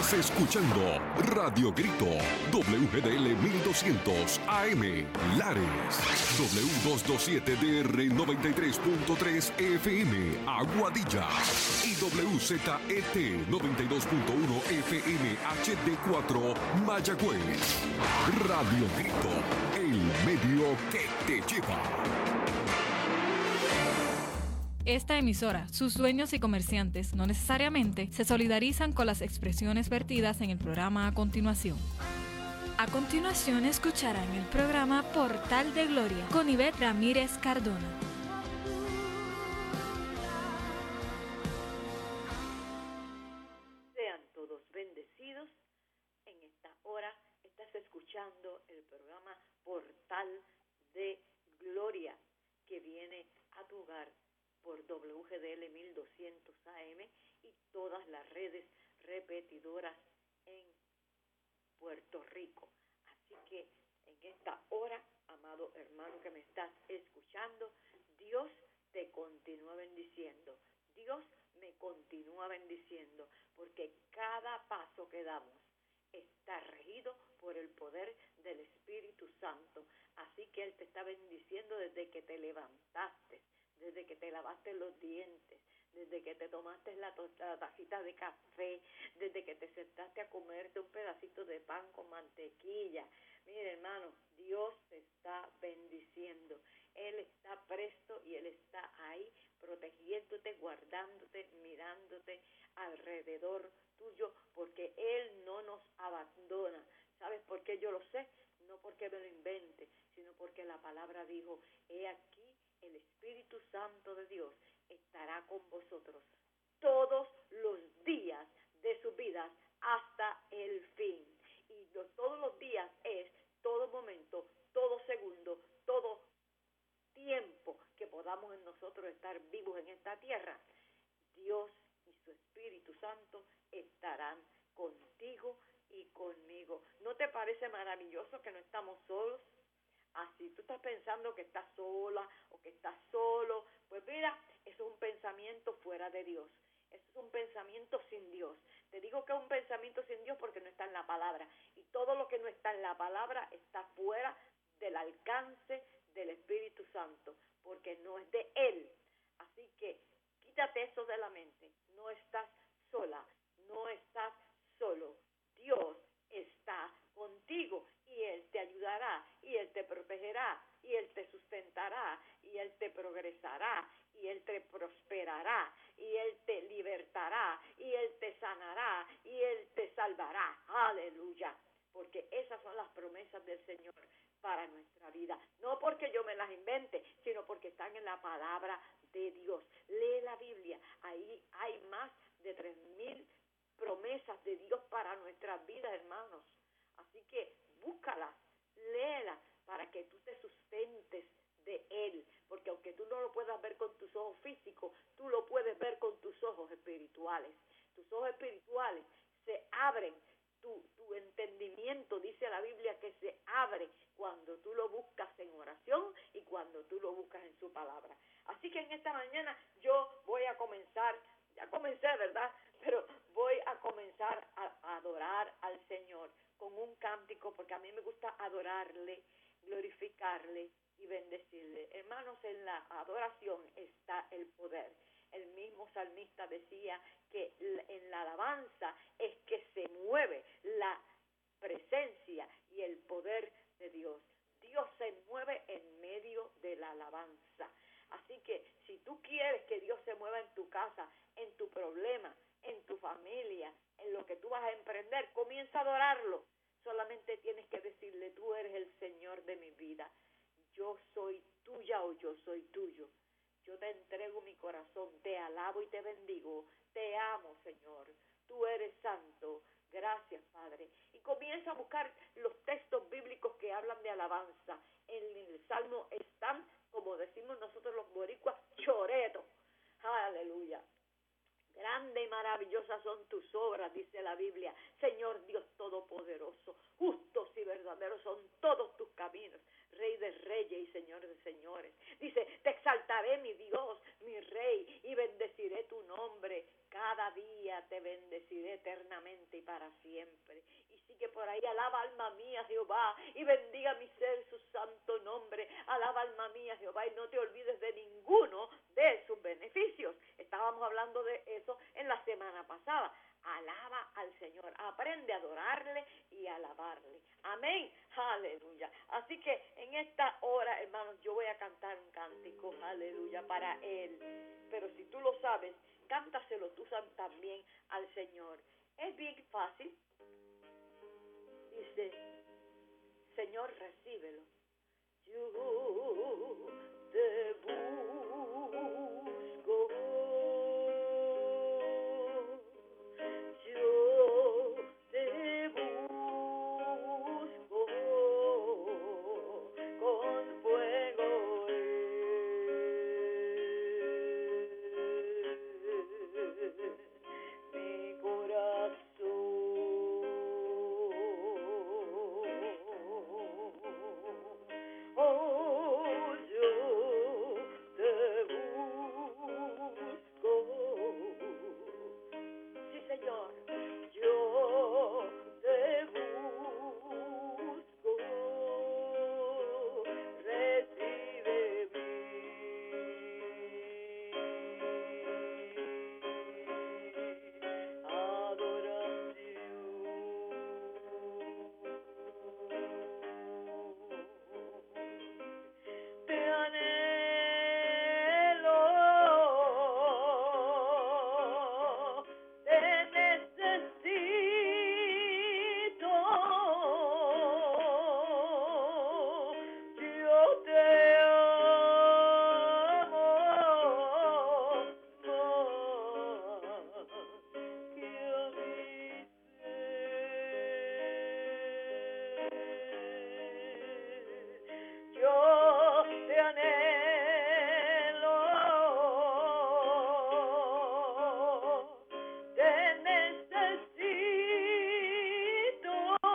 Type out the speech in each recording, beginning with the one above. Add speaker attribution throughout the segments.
Speaker 1: Estás escuchando Radio Grito, WGDL 1200 AM, Lares, W227DR 93.3 FM, Aguadilla, y WZET 92.1 FM HD4, Mayagüez. Radio Grito, el medio que te lleva.
Speaker 2: Esta emisora, sus dueños y comerciantes no necesariamente se solidarizan con las expresiones vertidas en el programa a continuación. A continuación escucharán el programa Portal de Gloria con Ivette Ramírez Cardona.
Speaker 3: Sean todos bendecidos. En esta hora estás escuchando el programa Portal de Gloria que viene a tu hogar por WGDL 1200 AM y todas las redes repetidoras en Puerto Rico. Así que en esta hora, amado hermano que me estás escuchando, Dios te continúa bendiciendo. Dios me continúa bendiciendo porque cada paso que damos está regido por el poder del Espíritu Santo. Así que Él te está bendiciendo desde que te levantaste, desde que te lavaste los dientes, desde que te tomaste la tacita de café, desde que te sentaste a comerte un pedacito de pan con mantequilla. Mire, hermano, Dios te está bendiciendo. Él está presto y Él está ahí protegiéndote, guardándote, mirándote alrededor tuyo, porque Él no nos abandona. ¿Sabes por qué yo lo sé? No porque me lo invente, sino porque la palabra dijo, he aquí, el Espíritu Santo de Dios estará con vosotros todos los días de sus vidas hasta el fin. Y todos los días es todo momento, todo segundo, todo tiempo que podamos en nosotros estar vivos en esta tierra. Dios y su Espíritu Santo estarán contigo y conmigo. ¿No te parece maravilloso que no estamos solos? Así tú estás pensando que estás sola o que estás solo, pues mira, eso es un pensamiento fuera de Dios. Eso es un pensamiento sin Dios. Te digo que es un pensamiento sin Dios porque no está en la palabra. Y todo lo que no está en la palabra está fuera del alcance del Espíritu Santo, porque no es de Él. Así que quítate eso de la mente. No estás sola, no estás solo. Dios está contigo y Él te ayudará y Él te protegerá y Él te sustentará y Él te progresará y Él te prosperará y Él te libertará y Él te sanará y Él te salvará. Aleluya, porque esas son las promesas del Señor para nuestra vida, no porque yo me las invente, sino porque están en la palabra de Dios. Lee la Biblia, ahí hay más de 3,000 promesas de Dios para nuestras vidas, hermanos. Así que búscalas, léelas, para que tú te sustentes de Él, porque aunque tú no lo puedas ver con tus ojos físicos, tú lo puedes ver con tus ojos espirituales. Tus ojos espirituales se abren, tu entendimiento, dice la Biblia, que se abre cuando tú lo buscas en oración y cuando tú lo buscas en su palabra. Así que en esta mañana yo voy a comenzar, ya comencé, ¿verdad? Pero voy a comenzar a adorar al Señor con un cántico, porque a mí me gusta adorarle, glorificarle y bendecirle. Hermanos, en la adoración está el poder. El mismo salmista decía que en la alabanza es que se mueve la presencia y el poder de Dios. Dios se mueve en medio de la alabanza. Así que si tú quieres que Dios se mueva en tu casa, en tu problema, en tu familia, en lo que tú vas a emprender, comienza a adorarlo. Solamente tienes que decirle, tú eres el Señor de mi vida. Yo soy tuya o yo soy tuyo. Yo te entrego mi corazón, te alabo y te bendigo. Te amo, Señor. Tú eres santo. Gracias, Padre. Y comienza a buscar los textos bíblicos que hablan de alabanza. En el Salmo están, como decimos nosotros los boricuas, choretos. Aleluya. grande y maravillosa son tus obras, dice la Biblia. Señor Dios Todopoderoso, justos y verdaderos son todos tus caminos, Rey de reyes y Señor de señores. Dice, te exaltaré, mi Dios, mi Rey, y bendeciré tu nombre. Cada día te bendeciré eternamente y para siempre. Y sigue por ahí, alaba alma mía Jehová, y bendiga mi ser su santo nombre. Alaba alma mía Jehová, y no te olvides de ninguno de sus beneficios. Estábamos hablando de eso en la semana pasada. Alaba al Señor, aprende a adorarle y a alabarle. Amén, aleluya. Así que en esta hora, hermanos, yo voy a cantar un cántico, aleluya, para Él. Pero si tú lo sabes, cántaselo tú también al Señor. Es bien fácil. Dice, Señor, recíbelo. Yo te busco. Yo te busco con fuego. Mi corazón, oh, yo te busco. Sí, Señor, yo te busco, recibe mi adoración. Te anhelo, te necesito, yo te amo más que a mi ser. Yo te anhelo, te necesito,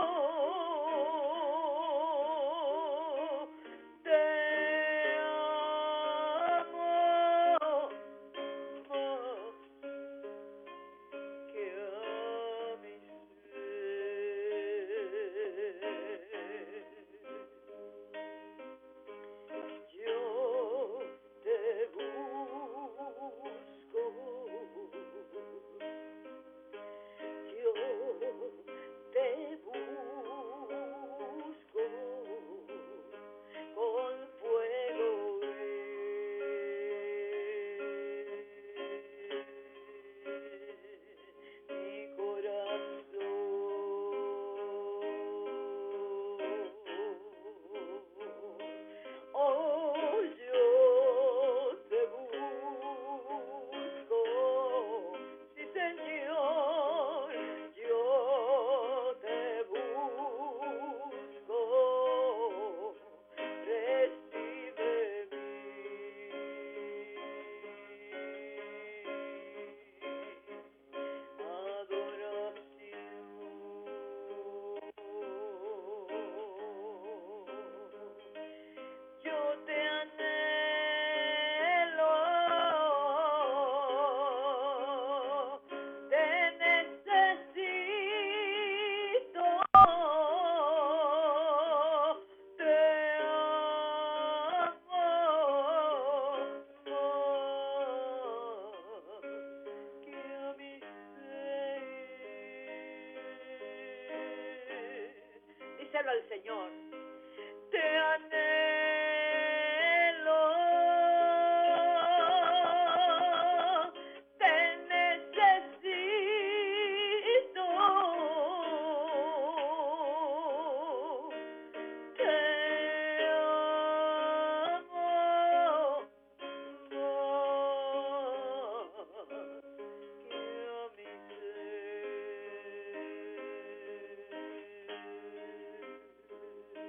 Speaker 3: te amo más que a mi ser. Yo te busco, yo te busco con fuego. Mi corazón, oh, yo te busco. Sí, Señor, yo te busco. Recibe mi adoración. Yo te anhelo, te necesito, te amo más que a mi ser. Díselo al Señor. Te anhelo, te necesito, te amo más que a mi ser.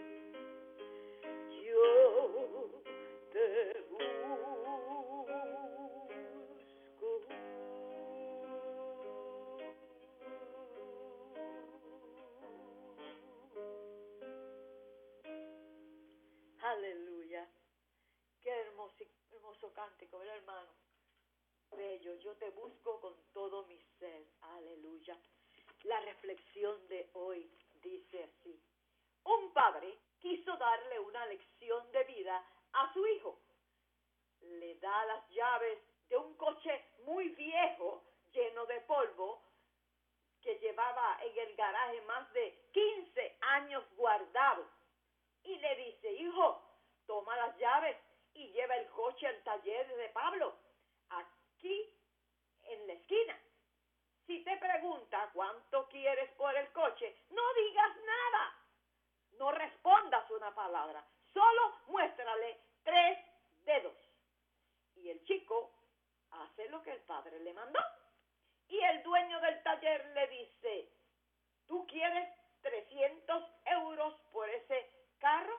Speaker 3: Aleluya. Qué hermoso cántico, ¿verdad, hermano? Bello, yo te busco con todo mi ser. Aleluya. La reflexión de hoy dice así. Un padre quiso darle una lección de vida a su hijo. Le da las llaves de un coche muy viejo, lleno de polvo, que llevaba en el garaje más de 15 años guardado. Y le dice, hijo, toma las llaves y lleva el coche al taller de Pablo, aquí en la esquina. Si te pregunta cuánto quieres por el coche, no digas nada. No respondas una palabra. Solo muéstrale 3 dedos. Y el chico hace lo que el padre le mandó. Y el dueño del taller le dice, ¿tú quieres 300 euros por ese carro?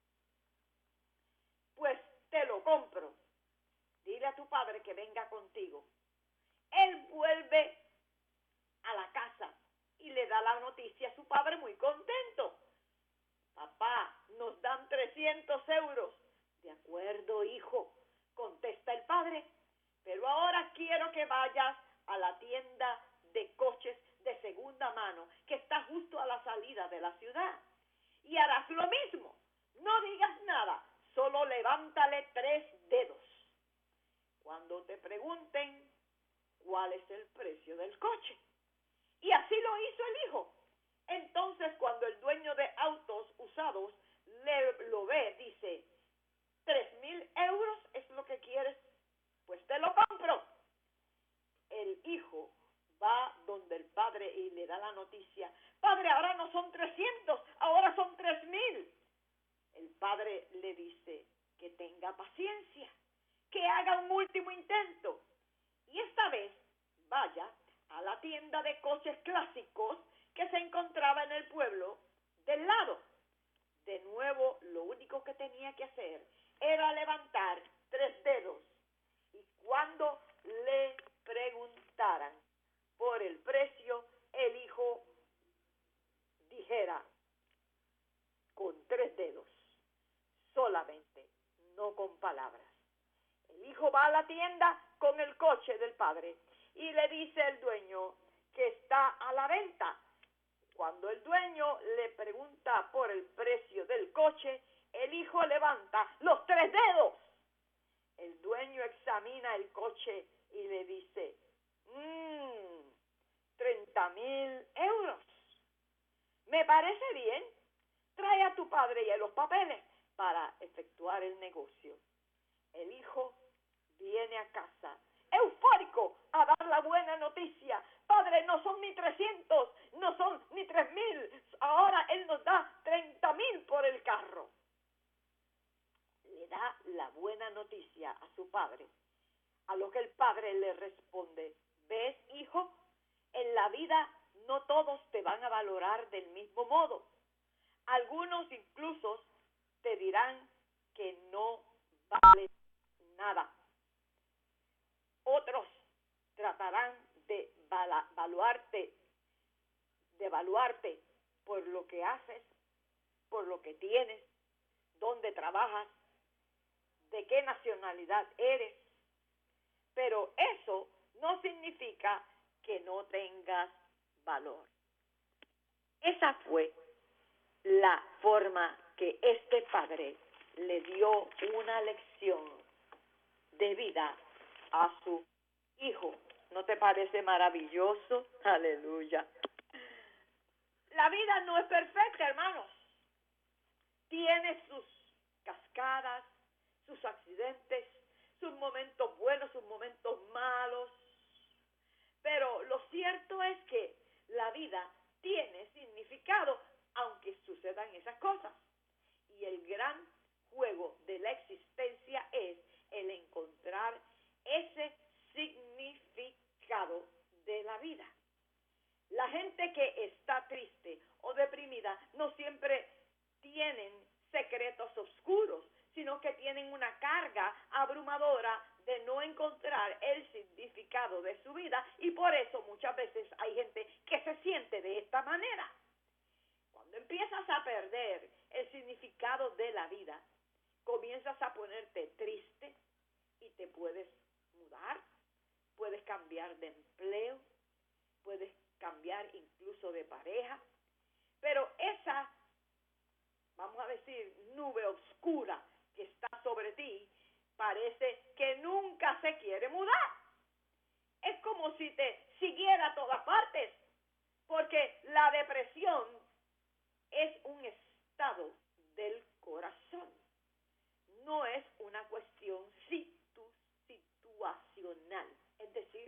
Speaker 3: Pues te lo compro. Dile a tu padre que venga contigo. Él vuelve a la casa y le da la noticia a su padre muy contento. Papá, nos dan 300 euros. De acuerdo, hijo, contesta el padre, pero ahora quiero que vayas a la tienda de coches de segunda mano que está justo a la salida de la ciudad. Y harás lo mismo. No digas nada, solo levántale 3 dedos. Cuando te pregunten cuál es el precio del coche. Y así lo hizo el hijo. Entonces, cuando el dueño de autos usados lo ve, dice, 3,000 euros es lo que quieres, pues te lo compro. El hijo va donde el padre y le da la noticia, padre, ahora no son 300, ahora son 3,000. El padre le dice que tenga paciencia, que haga un último intento. Y esta vez vaya a la tienda de coches clásicos que se encontraba en el pueblo del lado. De nuevo, lo único que tenía que hacer era levantar 3 dedos. Y cuando le preguntaran por el precio, el hijo dijera con 3 dedos, solamente, no con palabras. El hijo va a la tienda con el coche del padre y le dice al dueño que está a la venta. Cuando el dueño le pregunta por el precio del coche, el hijo levanta los 3 dedos. El dueño examina el coche y le dice, 30,000 euros. Me parece bien. Trae a tu padre y a los papeles para efectuar el negocio. El hijo viene a casa, eufórico, a dar la buena noticia. Padre, no son ni 300, no son ni 3,000. Ahora él nos da 30,000 por el carro. Le da la buena noticia a su padre, a lo que el padre le responde, ¿ves, hijo? En la vida no todos te van a valorar del mismo modo. Algunos incluso te dirán que no vale nada. Otros tratarán de evaluarte por lo que haces, por lo que tienes, dónde trabajas, de qué nacionalidad eres. Pero eso no significa que no tengas valor. Esa fue la forma que este padre le dio una lección de vida a su hijo. ¿No te parece maravilloso? Aleluya. La vida no es perfecta, hermanos. Tiene sus cascadas, sus accidentes, sus momentos buenos, sus momentos malos. Pero lo cierto es que la vida tiene significado, aunque sucedan esas cosas. Y el gran juego de la existencia es el encontrar ese significado de la vida. La gente que está triste o deprimida no siempre tienen secretos oscuros, sino que tienen una carga abrumadora de no encontrar el significado de su vida, y por eso muchas veces hay gente que se siente de esta manera. Cuando empiezas a perder el significado de la vida, comienzas a ponerte triste y te puedes mudar, puedes cambiar de empleo, puedes cambiar incluso de pareja, pero esa, vamos a decir, nube oscura que está sobre ti, parece que nunca se quiere mudar. Es como si te siguiera a todas partes, porque la depresión es un estado del corazón, no es una cuestión situacional, es decir,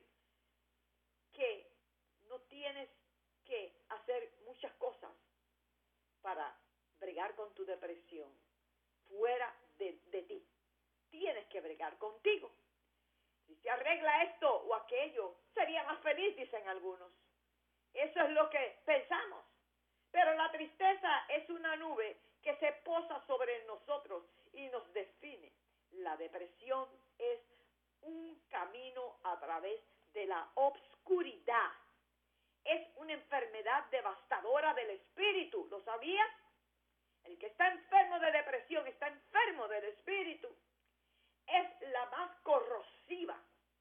Speaker 3: que no tienes que hacer muchas cosas para bregar con tu depresión fuera de ti. Tienes que bregar contigo. Si se arregla esto o aquello, sería más feliz, dicen algunos. Eso es lo que pensamos. Pero la tristeza es una nube que se posa sobre nosotros y nos define. La depresión es un camino a través de la obscuridad. Es una enfermedad devastadora del espíritu. ¿Lo sabías? El que está enfermo de depresión está enfermo del espíritu. Es la más corrosiva,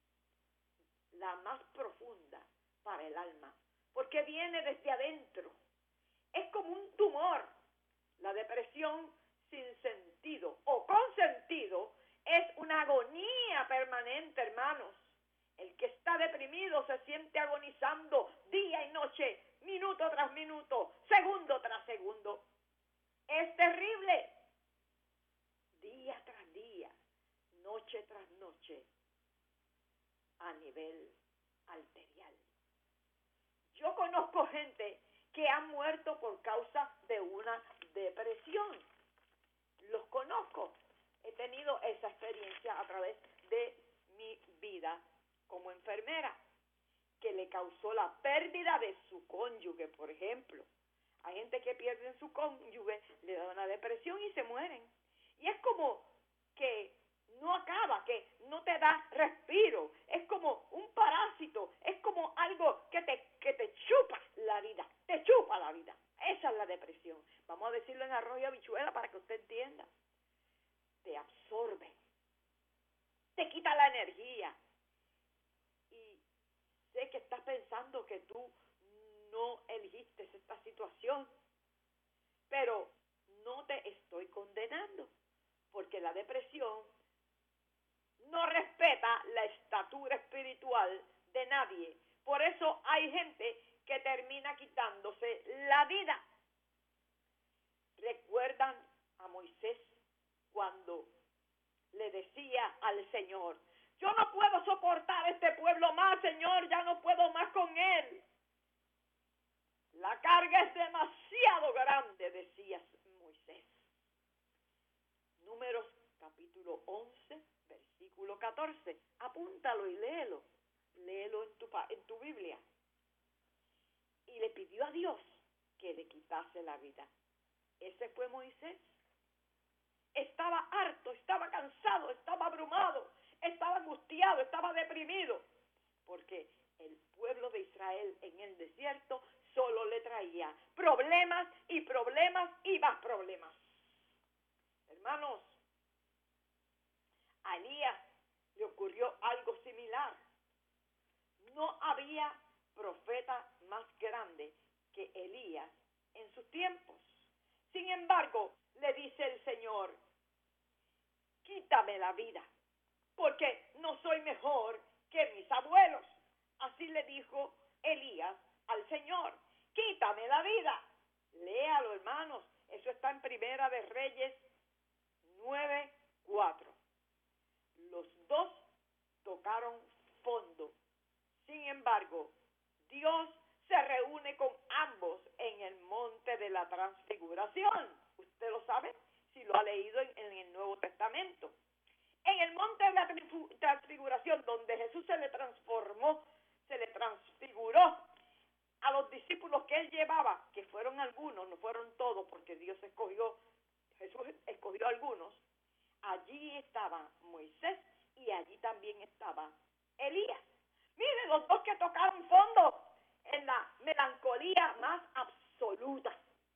Speaker 3: la más profunda para el alma, porque viene desde adentro. Es como un tumor. La depresión sin sentido o con sentido es una agonía permanente, hermanos. El que está deprimido se siente agonizando día y noche, minuto tras minuto, segundo tras segundo. Es terrible. Día tras día, noche tras noche, a nivel arterial. Yo conozco gente que ha muerto por causa de una depresión. Los conozco. He tenido esa experiencia a través de mi vida como enfermera, que le causó la pérdida de su cónyuge, por ejemplo. Hay gente que pierde su cónyuge, le da una depresión y se mueren. Y es como que no acaba, que no te da respiro. Es como un parásito, es como algo que te chupa la vida, te chupa la vida. Esa es la depresión. Vamos a decirlo en arroz y habichuela para que usted entienda. Te absorbe, te quita la energía. Y sé que estás pensando que tú no elegiste esta situación, pero no te estoy condenando, porque la depresión no respeta la estatura espiritual de nadie. Por eso hay gente que termina quitándose la vida. ¿Recuerdan a Moisés cuando le decía al Señor: yo no puedo soportar este pueblo más, Señor, ya no puedo más con él? La carga es demasiado grande, decía Moisés. Números capítulo 11, versículo 14. Apúntalo y léelo. Léelo en tu Biblia. Y le pidió a Dios que le quitase la vida. Ese fue Moisés. Estaba harto, estaba cansado, estaba abrumado, estaba angustiado, estaba deprimido, porque el pueblo de Israel en el desierto solo le traía problemas y problemas y más problemas. Hermanos, a Elías le ocurrió algo similar. No había profeta más grande que Elías en sus tiempos. Sin embargo, le dice el Señor: quítame la vida, porque no soy mejor que mis abuelos. Así le dijo Elías al Señor: quítame la vida. Léalo, hermanos, eso está en Primera de Reyes 9:4. Los dos tocaron fondo. Sin embargo, Dios se reúne con ambos en el monte de la transfiguración. Usted lo sabe si lo ha leído en el Nuevo Testamento. En el monte de la transfiguración, donde Jesús se le transformó, se le transfiguró a los discípulos que él llevaba, que fueron algunos, no fueron todos, porque Jesús escogió a algunos. Allí estaba Moisés y allí también estaba Elías. Miren, los dos que tocaron fondo en la melancolía más absoluta.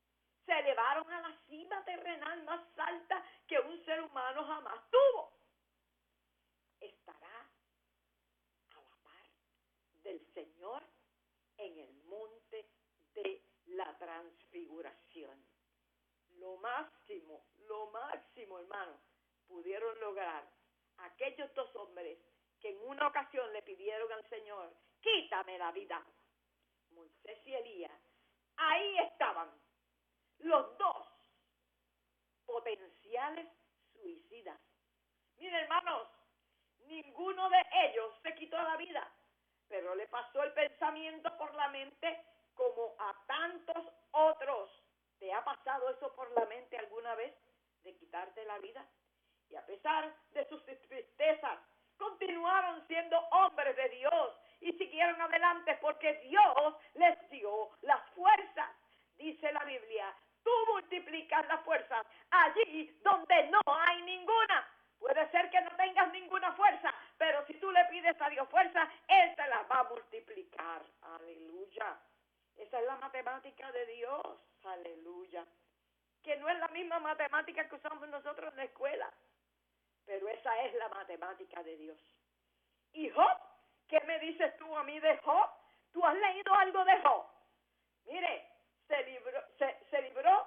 Speaker 3: se elevaron a la cima terrenal más alta que un ser humano jamás tuvo. Estará a la par del Señor en el monte de la transfiguración. Lo máximo, hermano, pudieron lograr aquellos dos hombres que en una ocasión le pidieron al Señor, quítame la vida. Moisés y Elías, ahí estaban los dos potenciales suicidas. Miren, hermanos, ninguno de ellos se quitó la vida, pero le pasó el pensamiento por la mente como a tantos otros. ¿Te ha pasado eso por la mente alguna vez, de quitarte la vida? Y a pesar de sus tristezas, continuaron siendo hombres de Dios y siguieron adelante porque Dios les dio las fuerzas. Dice la Biblia, tú multiplicas las fuerzas allí donde no hay ninguna. Puede ser que no tengas ninguna fuerza, pero si tú le pides a Dios fuerza, Él te las va a multiplicar. Aleluya. Esa es la matemática de Dios. Aleluya. Que no es la misma matemática que usamos nosotros en la escuela, pero esa es la matemática de Dios. ¿Y Job? ¿Qué me dices tú a mí de Job? ¿Tú has leído algo de Job? Mire, se libró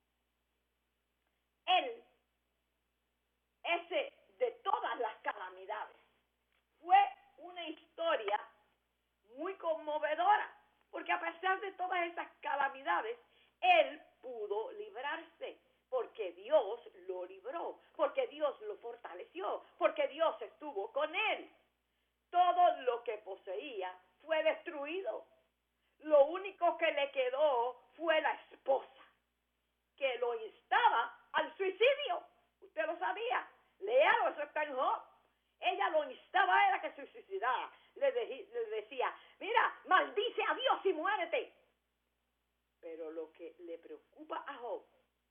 Speaker 3: él, ese de todas las calamidades. Fue una historia muy conmovedora, porque a pesar de todas esas calamidades, él pudo librarse, porque Dios lo libró, porque Dios lo fortaleció, porque Dios estuvo con él. Todo lo que poseía fue destruido. Lo único que le quedó fue la esposa, que lo instaba al suicidio. Usted lo sabía. Léalo, eso está en Job. Ella lo instaba a él a que se suicidara. Le decía, mira, maldice a Dios y muérete. Pero lo que le preocupa a Job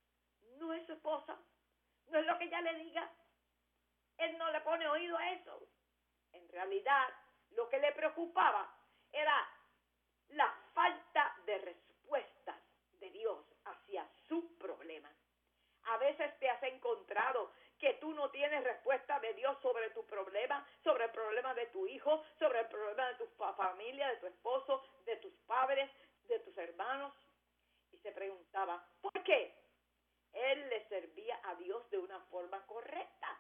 Speaker 3: no es su esposa, no es lo que ella le diga. Él no le pone oído a eso. En realidad, lo que le preocupaba era la falta de respuestas de Dios hacia su problema. A veces te has encontrado que tú no tienes respuesta de Dios sobre tu problema, sobre el problema de tu hijo, sobre el problema de tu familia, de tu esposo, de tus padres, de tus hermanos. Y se preguntaba, ¿por qué? Él le servía a Dios de una forma correcta.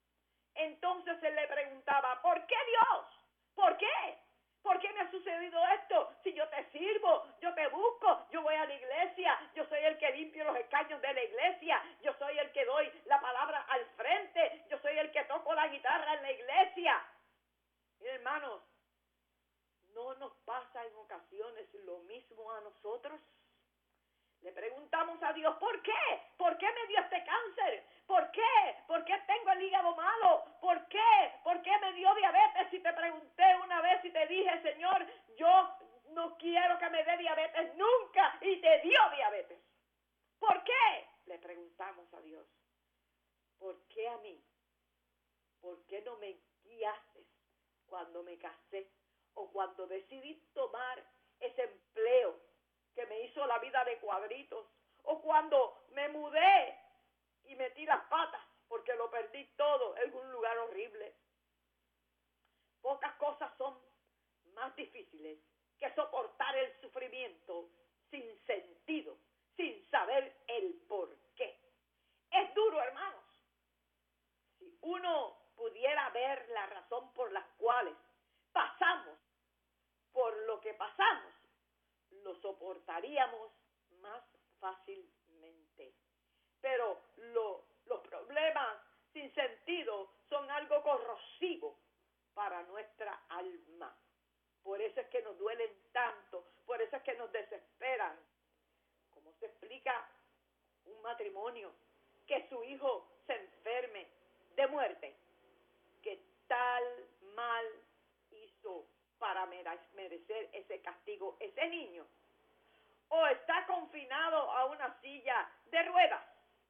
Speaker 3: Entonces él le preguntaba, ¿por qué Dios? ¿Por qué? ¿Por qué me ha sucedido esto? Si yo te sirvo, yo te busco, yo voy a la iglesia, yo soy el que limpio los escaños de la iglesia, yo soy el que doy la palabra al frente, yo soy el que toco la guitarra en la iglesia. Miren, hermanos, ¿no nos pasa en ocasiones lo mismo a nosotros? Le preguntamos a Dios, ¿por qué? ¿Por qué me dio este cáncer? ¿Por qué? ¿Por qué tengo el hígado malo? ¿Por qué? ¿Por qué me dio diabetes? Y te pregunté una vez y te dije, Señor, yo no quiero que me dé diabetes nunca. Y te dio diabetes. ¿Por qué? Le preguntamos a Dios. ¿Por qué a mí? ¿Por qué no me guiaste cuando me casé? O cuando decidí tomar ese empleo que me hizo la vida de cuadritos, o cuando me mudé y metí las patas porque lo perdí todo en un lugar horrible. Pocas cosas son más difíciles que soportar el sufrimiento sin sentido, sin saber el por qué. Es duro, hermanos. Si uno pudiera ver la razón por las cuales pasamos por lo que pasamos, lo soportaríamos más fácilmente. Pero los problemas sin sentido son algo corrosivo para nuestra alma. Por eso es que nos duelen tanto, por eso es que nos desesperan. ¿Cómo se explica un matrimonio que su hijo se enferme de muerte? ¿Qué tal mal hizo para merecer ese castigo ese niño? ¿O está confinado a una silla de ruedas?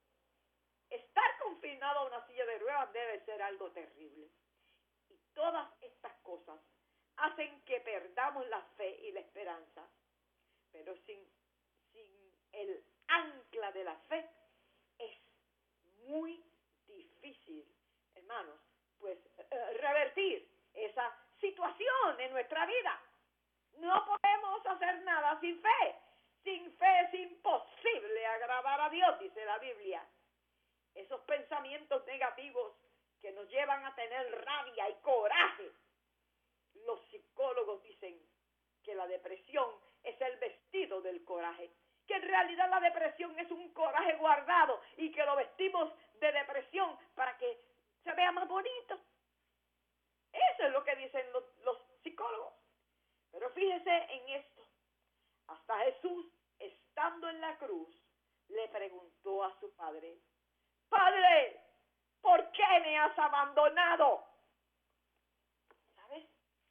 Speaker 3: Estar confinado a una silla de ruedas debe ser algo terrible. Y todas estas cosas hacen que perdamos la fe y la esperanza. Pero sin el ancla de la fe, es muy difícil, hermanos, pues revertir esa situación en nuestra vida. No podemos hacer nada sin fe. Sin fe es imposible agradar a Dios, dice la Biblia. Esos pensamientos negativos que nos llevan a tener rabia y coraje. Los psicólogos dicen que la depresión es el vestido del coraje, que en realidad la depresión es un coraje guardado y que lo vestimos de depresión para que se vea más bonito. Eso es lo que dicen los psicólogos. Pero fíjese en esto. Hasta Jesús, estando en la cruz, le preguntó a su padre: Padre, ¿por qué me has abandonado? ¿Sabes?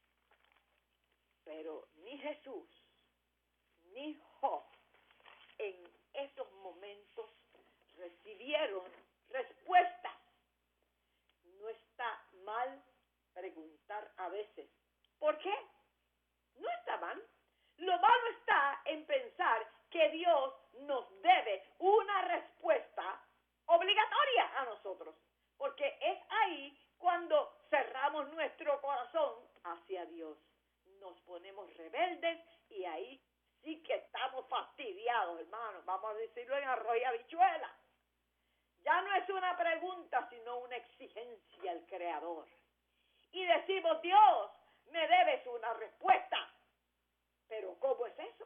Speaker 3: Pero ni Jesús, ni Job, en esos momentos recibieron respuestas. No está mal preguntar a veces. ¿Por qué? No está mal. Lo malo está en pensar que Dios nos debe una respuesta obligatoria a nosotros, porque es ahí cuando cerramos nuestro corazón hacia Dios. Nos ponemos rebeldes y ahí sí que estamos fastidiados, hermanos. Vamos a decirlo en arroz y habichuela. Ya no es una pregunta, sino una exigencia al Creador. Y decimos: Dios, me debes una respuesta. Pero ¿cómo es eso?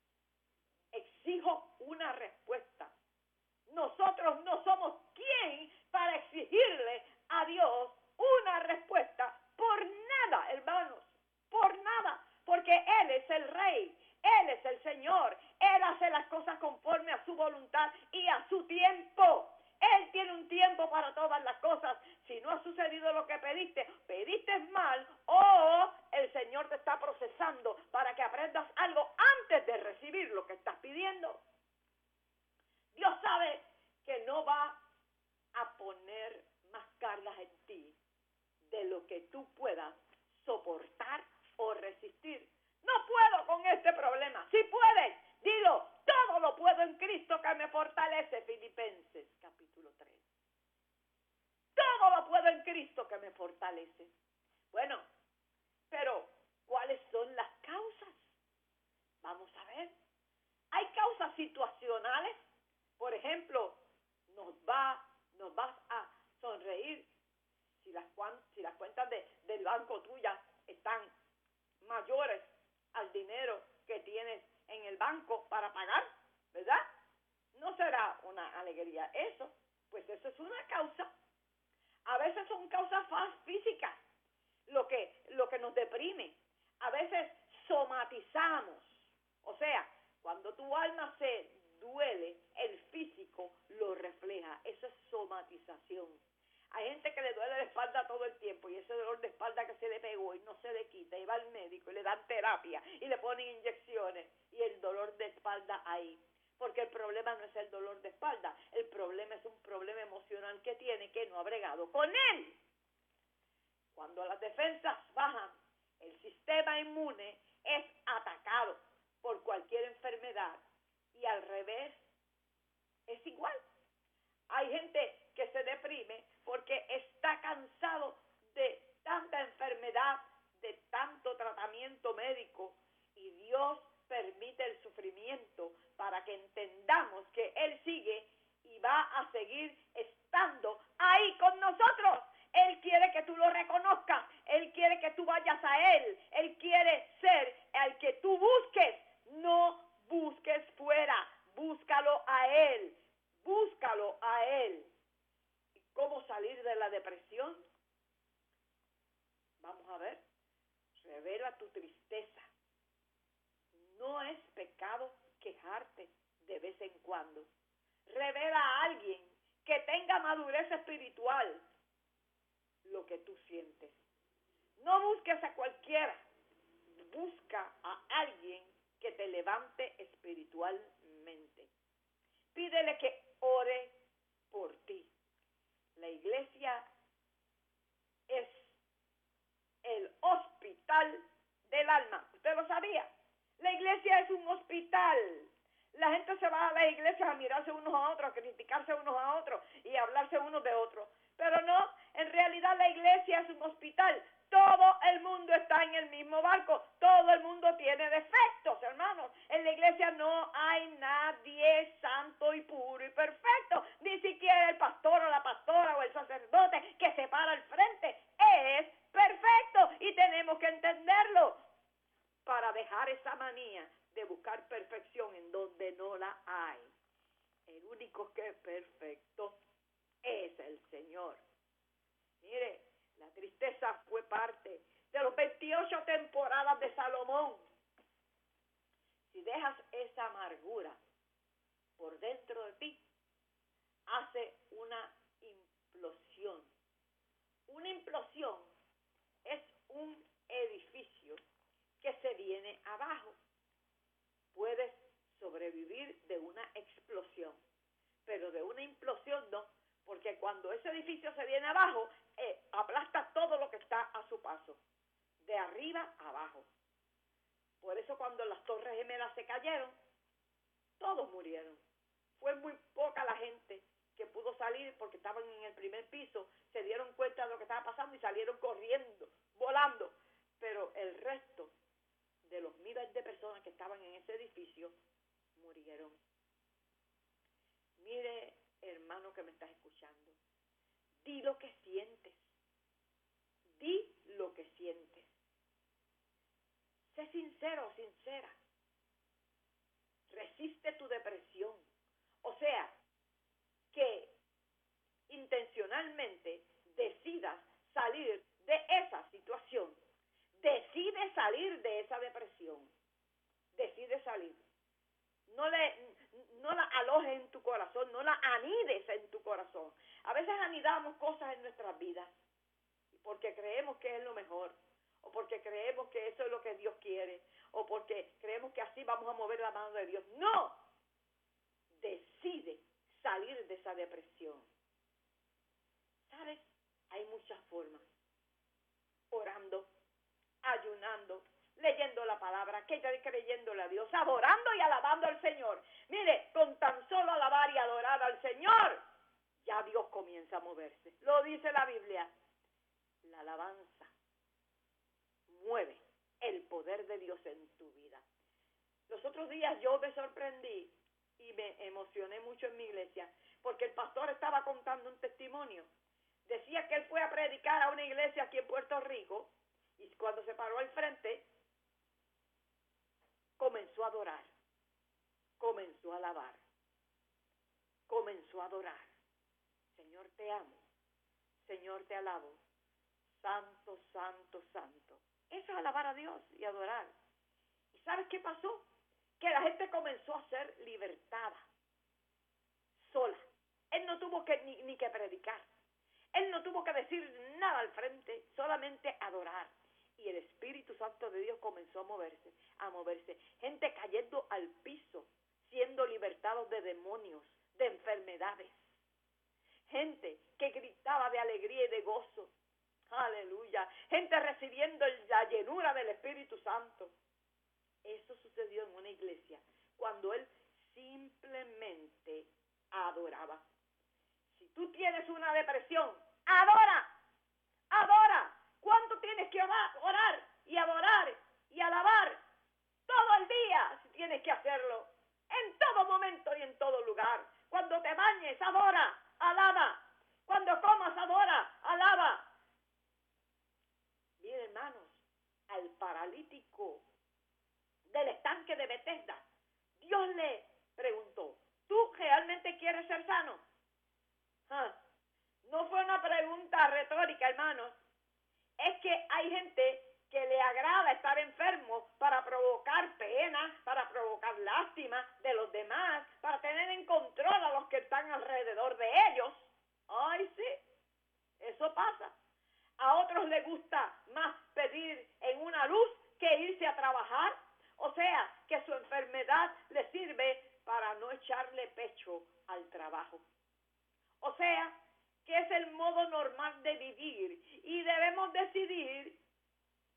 Speaker 3: Exijo una respuesta. Nosotros no somos quien para exigirle a Dios una respuesta por nada, hermanos, por nada, porque Él es el Rey, Él es el Señor, Él hace las cosas conforme a su voluntad y a su tiempo. Él tiene un tiempo para todas las cosas. Si no ha sucedido lo que pediste mal, o el Señor te está procesando para que aprendas algo antes de recibir lo que estás pidiendo. Dios sabe que no va a poner más cargas en ti de lo que tú puedas soportar o resistir. No puedo con este problema. Si puedes, dilo: todo lo puedo en Cristo que me fortalece. Filipenses capítulo 3. Todo lo puedo en Cristo que me fortalece. Bueno, pero ¿cuáles son las causas? Vamos a ver. Hay causas situacionales. Por ejemplo, nos vas a sonreír si las cuentas del banco tuya están mayores al dinero que tienes en el banco para pagar, ¿verdad? No será una alegría eso. Pues eso es una causa. A veces son causas físicas lo que nos deprime. A veces somatizamos. O sea, cuando tu alma se duele, el físico lo refleja. Eso es somatización. Hay gente que le duele la espalda todo el tiempo y ese dolor de espalda que se le pegó y no se le quita, y va al médico y le dan terapia y le ponen inyecciones y el dolor de espalda ahí. Porque el problema no es el dolor de espalda, el problema es un problema emocional que tiene, que no ha bregado con él. Cuando las defensas bajan, el sistema inmune es atacado por cualquier enfermedad y al revés es igual. Hay gente que se deprime porque está cansado de tanta enfermedad, de tanto tratamiento médico, y Dios permite el sufrimiento para que entendamos que Él sigue y va a seguir estando ahí con nosotros. Él quiere que tú lo reconozcas, Él quiere que tú vayas a Él, Él quiere ser al que tú busques. No busques fuera, búscalo a Él, búscalo a Él. ¿Y cómo salir de la depresión? Vamos a ver. Revela tu tristeza. No es pecado quejarte de vez en cuando. Revela a alguien que tenga madurez espiritual lo que tú sientes. No busques a cualquiera. Busca a alguien que te levante espiritualmente. Pídele que ore por ti. La iglesia es el hospital del alma. ¿Usted lo sabía? La iglesia es un hospital. La gente se va a las iglesias a mirarse unos a otros, a criticarse unos a otros y a hablarse unos de otros. Pero no, en realidad la iglesia es un hospital. Todo el mundo está en el mismo barco. Todo el mundo tiene defectos, hermanos. En la iglesia no hay nadie santo y puro y perfecto. Ni siquiera el pastor o la pastora o el sacerdote que se para al frente es perfecto. Y tenemos que entenderlo para dejar esa manía de buscar perfección en donde no la hay. El único que es perfecto es el Señor. Mire, la tristeza fue parte de los 28 temporadas de Salomón. Si dejas esa amargura por dentro de ti, hace una implosión. Una implosión es un edificio que se viene abajo. Puedes sobrevivir de una explosión, pero de una implosión no, porque cuando ese edificio se viene abajo, aplasta todo lo que está a su paso, de arriba a abajo. Por eso cuando las Torres Gemelas se cayeron, todos murieron. Fue muy poca la gente que pudo salir porque estaban en el primer piso, se dieron cuenta de lo que estaba pasando y salieron corriendo, volando. Pero el resto de los miles de personas que estaban en ese edificio murieron. Mire, hermano que me estás escuchando, di lo que sientes. Di lo que sientes. Sé sincero o sincera. Resiste tu depresión. O sea, que intencionalmente decidas salir de esa situación. Decide salir de esa depresión. Decide salir. No la alojes en tu corazón, no la anides en tu corazón. A veces anidamos cosas en nuestras vidas porque creemos que es lo mejor, o porque creemos que eso es lo que Dios quiere, o porque creemos que así vamos a mover la mano de Dios. ¡No! Decide salir de esa depresión. ¿Sabes? Hay muchas formas. Orando, ayunando, leyendo la palabra, creyéndole a Dios, adorando y alabando al Señor. Mire, con tan solo alabar y adorar al Señor, ya Dios comienza a moverse. Lo dice la Biblia. La alabanza mueve el poder de Dios en tu vida. Los otros días yo me sorprendí y me emocioné mucho en mi iglesia porque el pastor estaba contando un testimonio. Decía que él fue a predicar a una iglesia aquí en Puerto Rico y cuando se paró al frente comenzó a adorar, comenzó a alabar, comenzó a adorar. Señor, te amo. Señor, te alabo. Santo, santo, santo. Eso es alabar a Dios y adorar. ¿Y sabes qué pasó? Que la gente comenzó a ser libertada, sola. Él no tuvo que ni que predicar. Él no tuvo que decir nada al frente, solamente adorar. Y el Espíritu Santo de Dios comenzó a moverse. Gente cayendo al piso, siendo libertados de demonios, de enfermedades. Gente que gritaba de alegría y de gozo. Aleluya. Gente recibiendo la llenura del Espíritu Santo. Eso sucedió en una iglesia cuando él simplemente adoraba. Si tú tienes una depresión, adora. Adora. ¿Cuánto tienes que orar y adorar y alabar? Todo el día, si tienes que hacerlo. En todo momento y en todo lugar. Cuando te bañes, adora, alaba. Cuando comas, adora, alaba. Miren, hermanos, al paralítico del estanque de Betesda, Dios le preguntó, ¿tú realmente quieres ser sano? No fue una pregunta retórica, hermanos. Es que hay gente que le agrada estar enfermo para provocar pena, para provocar lástima de los demás, para tener en control a los que están alrededor de ellos. Ay, sí, eso pasa. A otros les gusta más pedir en una luz que irse a trabajar. O sea, que su enfermedad le sirve para no echarle pecho al trabajo. O sea, que es el modo normal de vivir y debemos decidir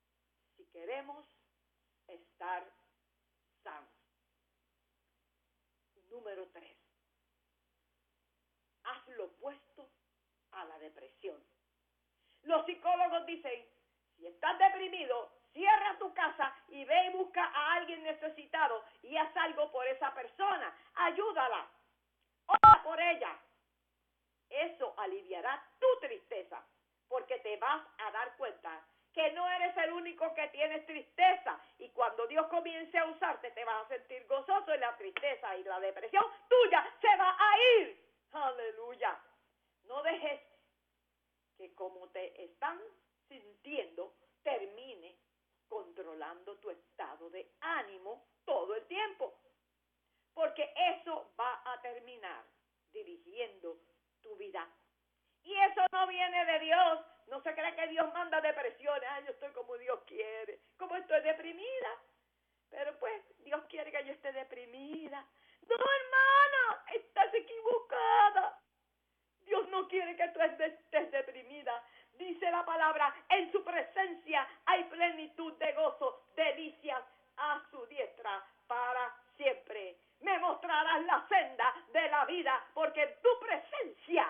Speaker 3: si queremos estar sanos. Número 3. Haz lo opuesto a la depresión. Los psicólogos dicen, si estás deprimido, cierra tu casa y ve y busca a alguien necesitado y haz algo por esa persona. Ayúdala. Ora por ella. Eso aliviará tu tristeza, porque te vas a dar cuenta que no eres el único que tienes tristeza, y cuando Dios comience a usarte te vas a sentir gozoso, y la tristeza y la depresión tuya se va a ir. Aleluya. No dejes que como te están sintiendo termine controlando tu estado de ánimo todo el tiempo, porque eso va a terminar dirigiendo tu vida. Y eso no viene de Dios. No se cree que Dios manda depresiones. Ay, yo estoy como Dios quiere, como estoy deprimida. Pero pues Dios quiere que yo esté deprimida. No, hermana, estás equivocada. Dios no quiere que tú estés deprimida. Dice la palabra, en su presencia hay plenitud de gozo, delicias a su diestra para siempre. Me mostrarás la senda de la vida, porque en tu presencia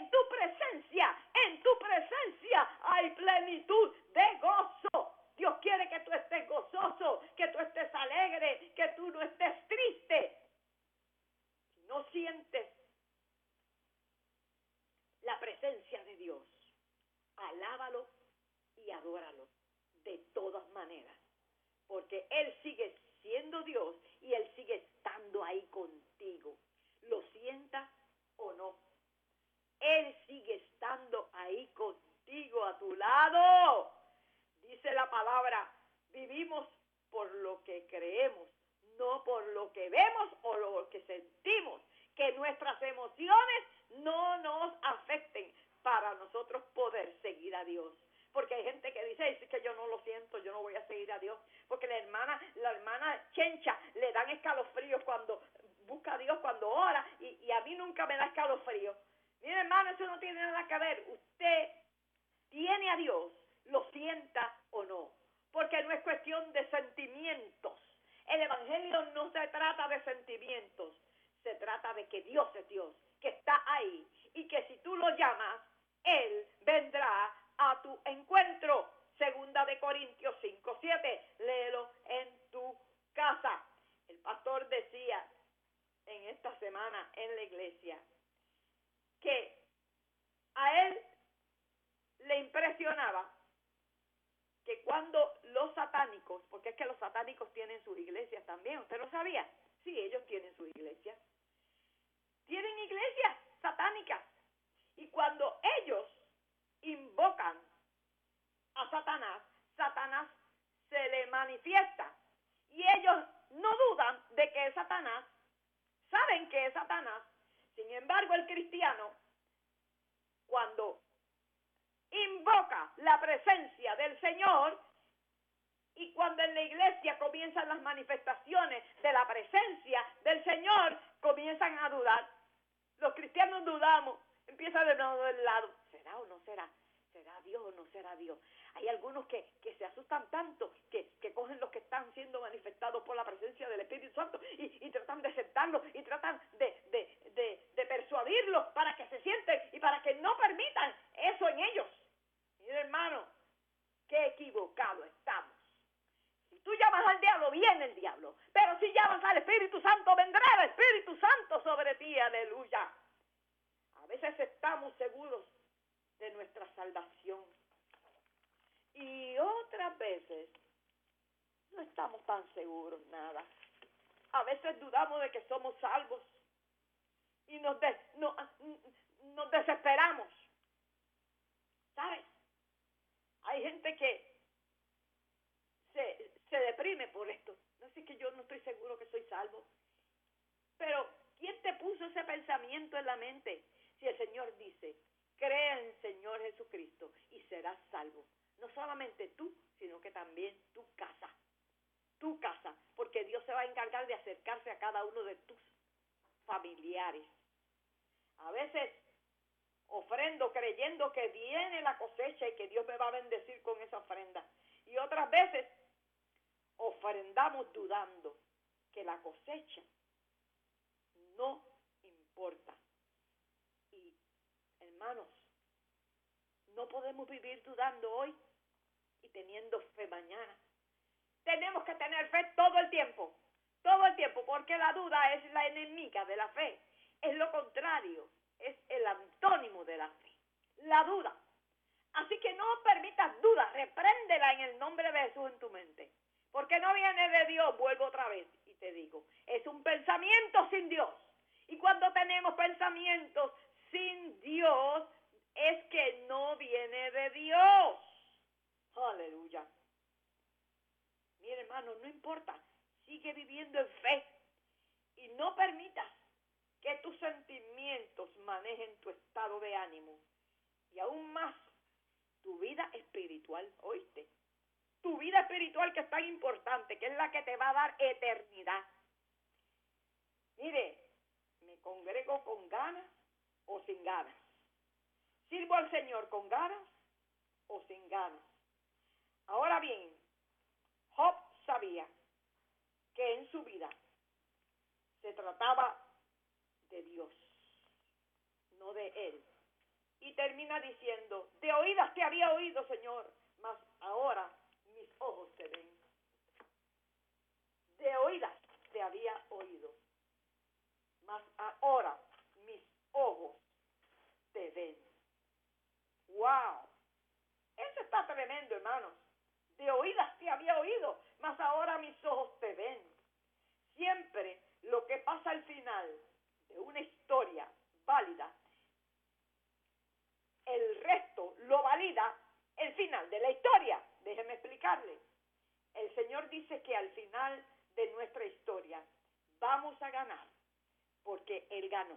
Speaker 3: hay plenitud de gozo. Dios quiere que tú estés gozoso, que tú estés alegre, que tú no estés triste. Si no sientes la presencia de Dios, alábalo y adóralo de todas maneras, porque Él sigue siendo Dios y Él sigue estando ahí contigo. ¿Lo sientas o no? Él sigue estando ahí contigo, a tu lado. Dice la palabra, vivimos por lo que creemos, no por lo que vemos o lo que sentimos. Que nuestras emociones no nos afecten para nosotros poder seguir a Dios. Porque hay gente que dice, es que yo no lo siento, yo no voy a seguir a Dios. Porque la hermana Chencha le dan escalofríos cuando busca a Dios, cuando ora, y a mí nunca me da escalofrío. Mire, hermano, eso no tiene nada que ver. Usted tiene a Dios, lo sienta o no. Porque no es cuestión de sentimientos. El evangelio no se trata de sentimientos. Se trata de que Dios es Dios, que está ahí, y que si tú lo llamas, Él vendrá a tu encuentro. 2 Corintios 5:7, léelo en tu casa. El pastor decía en esta semana en la iglesia que a él le impresionaba que cuando los satánicos, porque es que los satánicos tienen sus iglesias también, ¿usted lo sabía? Sí, ellos tienen sus iglesias. Tienen iglesias satánicas. Y cuando ellos invocan a Satanás, Satanás se le manifiesta. Y ellos no dudan de que es Satanás, saben que es Satanás. Sin embargo, el cristiano, cuando invoca la presencia del Señor, y cuando en la iglesia comienzan las manifestaciones de la presencia del Señor, comienzan a dudar. Los cristianos dudamos, empieza de nuevo del lado, ¿será o no será? ¿Será Dios o no será Dios? Hay algunos que se asustan tanto que cogen los que están siendo manifestados por la presencia del Espíritu Santo y tratan de aceptarlos y tratan de persuadirlos para que se sienten y para que no permitan eso en ellos. Mira, hermano, qué equivocado estamos. Si tú llamas al diablo, viene el diablo. Pero si llamas al Espíritu Santo, vendrá el Espíritu Santo sobre ti. Aleluya. A veces estamos seguros de nuestra salvación. Y otras veces no estamos tan seguros nada. A veces dudamos de que somos salvos. Y nos desesperamos. ¿Sabes? Hay gente que se deprime por esto. No sé, que yo no estoy seguro que soy salvo. Pero, ¿quién te puso ese pensamiento en la mente? Si el Señor dice, cree en el Señor Jesucristo y serás salvo. No solamente tú, sino que también tu casa. Tu casa. Porque Dios se va a encargar de acercarse a cada uno de tus familiares. A veces ofrendo creyendo que viene la cosecha y que Dios me va a bendecir con esa ofrenda. Y otras veces ofrendamos dudando que la cosecha no importa. Y, hermanos, no podemos vivir dudando hoy y teniendo fe mañana. Tenemos que tener fe todo el tiempo, porque la duda es la enemiga de la fe. Es lo contrario, es el antónimo de la fe, la duda. Así que no permitas duda, repréndela en el nombre de Jesús en tu mente. Porque no viene de Dios, vuelvo otra vez y te digo, es un pensamiento sin Dios. Y cuando tenemos pensamientos sin Dios, es que no viene de Dios. Aleluya. Mira, hermano, no importa, sigue viviendo en fe y no permitas que tus sentimientos manejen tu estado de ánimo y aún más tu vida espiritual, ¿oíste? Tu vida espiritual, que es tan importante, que es la que te va a dar eternidad. Mire, me congrego con ganas o sin ganas. Sirvo al Señor con ganas o sin ganas. Ahora bien, Job sabía que en su vida se trataba de Dios, no de él. Y termina diciendo, de oídas te había oído, Señor, mas ahora mis ojos te ven. De oídas te había oído, mas ahora mis ojos te ven. ¡Wow! Eso está tremendo, hermanos. De oídas te había oído, mas ahora mis ojos te ven. Siempre lo que pasa al final de una historia válida, el resto lo valida el final de la historia. Déjeme explicarle. El Señor dice que al final de nuestra historia vamos a ganar, porque Él ganó.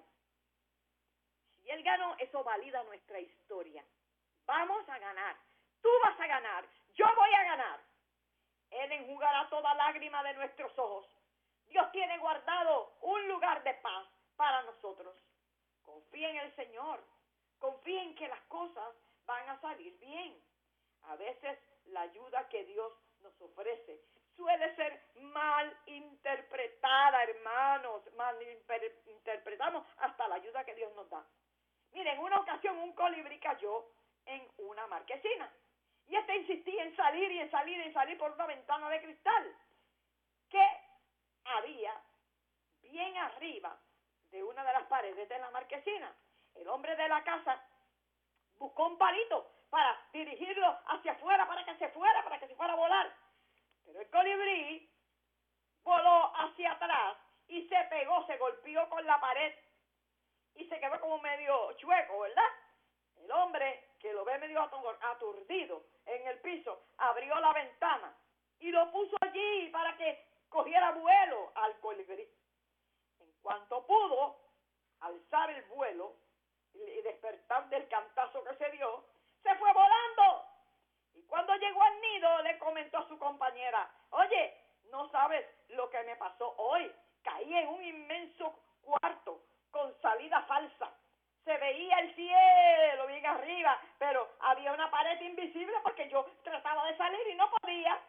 Speaker 3: Si Él ganó, eso valida nuestra historia. Vamos a ganar. Tú vas a ganar. Yo voy a ganar. Él enjugará toda lágrima de nuestros ojos. Dios tiene guardado un lugar de paz para nosotros. Confía en el Señor. Confía en que las cosas van a salir bien. A veces la ayuda que Dios nos ofrece suele ser mal interpretada, hermanos. Mal interpretamos hasta la ayuda que Dios nos da. Miren, en una ocasión un colibrí cayó en una marquesina. Y insistía en salir y en salir y en salir por una ventana de cristal que había bien arriba de una de las paredes de la marquesina. El hombre de la casa buscó un palito para dirigirlo hacia afuera, para que se fuera a volar. Pero el colibrí voló hacia atrás y se pegó, se golpeó con la pared y se quedó como medio chueco, ¿verdad? El hombre, que lo ve medio aturdido en el piso, abrió la ventana y lo puso allí para que cogiera vuelo al colibrí. En cuanto pudo alzar el vuelo y despertar del cantazo que se dio, se fue volando. Y cuando llegó al nido, le comentó a su compañera, oye, no sabes lo que me pasó hoy. Caí en un inmenso cuarto con salida falsa. Se veía el cielo bien arriba, pero había una pared invisible porque yo trataba de salir y no podía,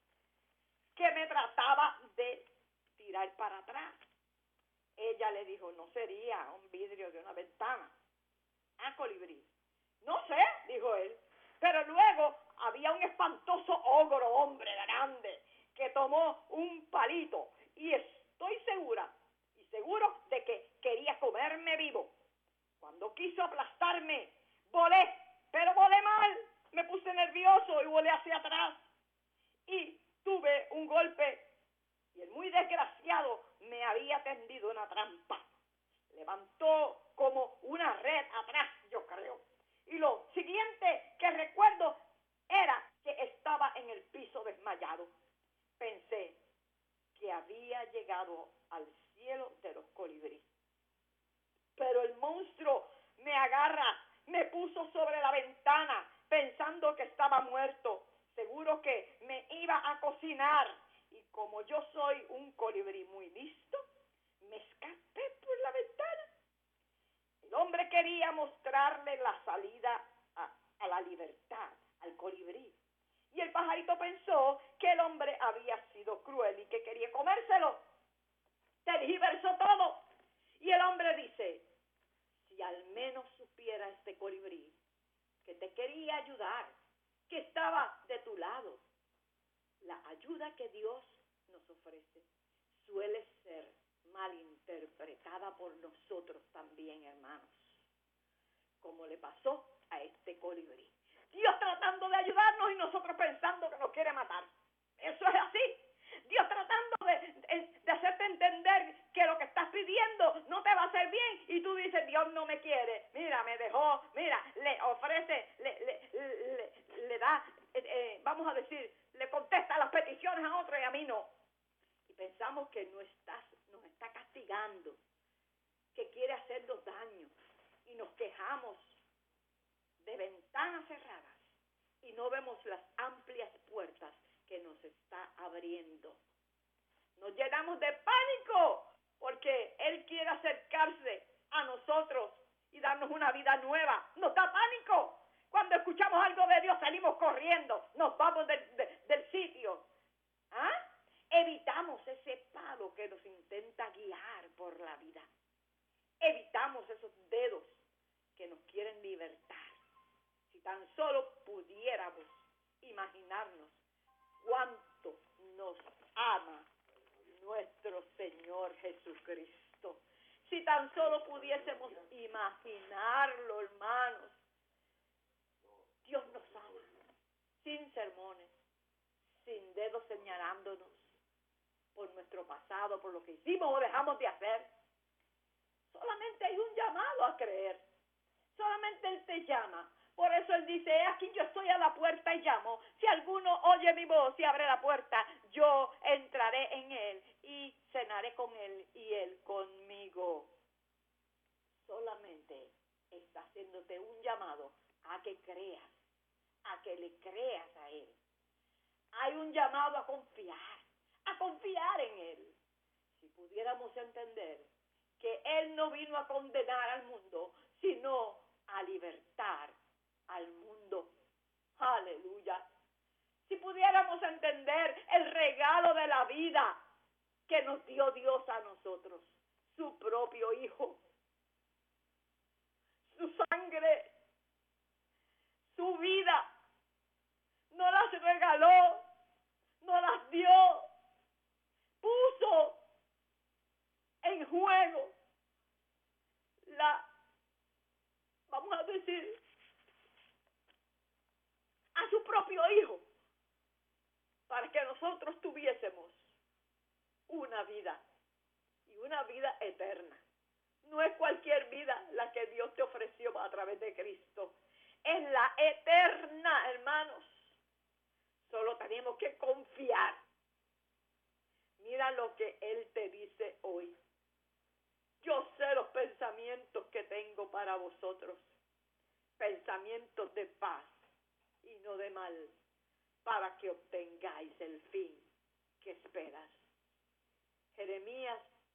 Speaker 3: que me trataba de tirar para atrás. Ella le dijo, no sería un vidrio de una ventana. Ah, colibrí. No sé, dijo él, pero luego había un espantoso ogro, hombre grande, que tomó un palito y estoy seguro de que quería comerme vivo. Cuando quiso aplastarme, volé, pero volé mal. Me puse nervioso y volé hacia atrás. Y tuve un golpe y el muy desgraciado me había tendido una trampa. Levantó como una red atrás, yo creo. Y lo siguiente que recuerdo era que estaba en el piso desmayado. Pensé que había llegado al cielo de los colibríes. Pero el monstruo me agarra, me puso sobre la ventana pensando que estaba muerto. Seguro que me iba a cocinar. Y como yo soy un colibrí muy listo, me escapé por la ventana. El hombre quería mostrarle la salida a la libertad al colibrí. Y el pajarito pensó que el hombre había sido cruel y que quería comérselo. Tergiversó todo Y el hombre dice, si al menos supiera este colibrí que te quería ayudar, que estaba de tu lado. La ayuda que Dios nos ofrece suele ser malinterpretada por nosotros también, hermanos, como le pasó a este colibrí. Dios tratando de ayudarnos y nosotros pensando que nos quiere matar. Eso es así. Dios tratando de hacerte entender que lo que estás pidiendo no te va a hacer bien y tú dices, Dios no me quiere, mira, me dejó, mira, le ofrece, le da, vamos a decir, le contesta las peticiones a otro y a mí no. Y pensamos que nos está castigando, que quiere hacernos daño y nos quejamos de ventanas cerradas y no vemos las amplias puertas que nos está abriendo. Nos llenamos de pánico porque Él quiere acercarse a nosotros y darnos una vida nueva. Nos da pánico. Cuando escuchamos algo de Dios salimos corriendo, nos vamos del sitio. ¿Ah? Evitamos ese palo que nos intenta guiar por la vida. Evitamos esos dedos que nos quieren libertar. Si tan solo pudiéramos imaginarnos cuánto nos ama nuestro Señor Jesucristo. Si tan solo pudiésemos imaginarlo, hermanos. Dios nos ama, sin sermones, sin dedos señalándonos por nuestro pasado, por lo que hicimos o dejamos de hacer. Solamente hay un llamado a creer. Solamente Él te llama. Por eso Él dice, aquí yo estoy a la puerta y llamo. Si alguno oye mi voz y abre la puerta, yo entraré en Él y cenaré con Él y Él conmigo. Solamente está haciéndote un llamado a que creas, a que le creas a Él. Hay un llamado a confiar en Él. Si pudiéramos entender que Él no vino a condenar al mundo, sino a libertar al mundo. Aleluya. Si pudiéramos entender el regalo de la vida que nos dio Dios a nosotros, su propio Hijo, su sangre, su vida, nos las regaló, nos las dio, puso en juego vamos a decir, a su propio Hijo, para que nosotros tuviésemos una vida, y una vida eterna. No es cualquier vida la que Dios te ofreció a través de Cristo, es la eterna, hermanos. Solo tenemos que confiar. Mira lo que Él te dice hoy. Yo sé los pensamientos que tengo para vosotros, pensamientos de paz y no de mal, para que obtengáis el fin que esperas. Jeremías